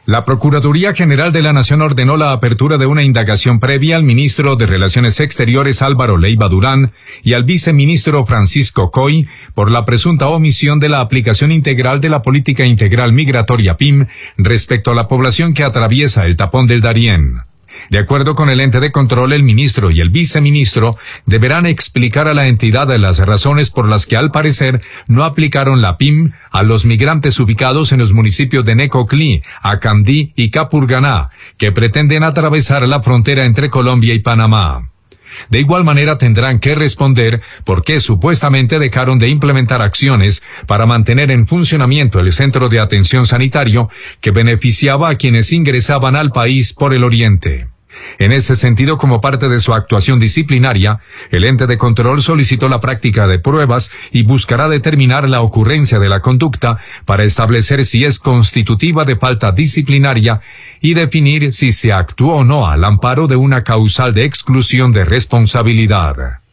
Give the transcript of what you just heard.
La Procuraduría General de la Nación ordenó la apertura de una indagación previa al ministro de Relaciones Exteriores Álvaro Leiva Durán y al viceministro Francisco Coy por la presunta omisión de la aplicación integral de la Política Integral Migratoria PIM respecto a la población que atraviesa el tapón del Darién. De acuerdo con el ente de control, el ministro y el viceministro deberán explicar a la entidad las razones por las que al parecer no aplicaron la PIM a los migrantes ubicados en los municipios de Necoclí, Acandí y Capurganá, que pretenden atravesar la frontera entre Colombia y Panamá. De igual manera tendrán que responder por qué supuestamente dejaron de implementar acciones para mantener en funcionamiento el centro de atención sanitario que beneficiaba a quienes ingresaban al país por el oriente. En ese sentido, como parte de su actuación disciplinaria, el ente de control solicitó la práctica de pruebas y buscará determinar la ocurrencia de la conducta para establecer si es constitutiva de falta disciplinaria y definir si se actuó o no al amparo de una causal de exclusión de responsabilidad.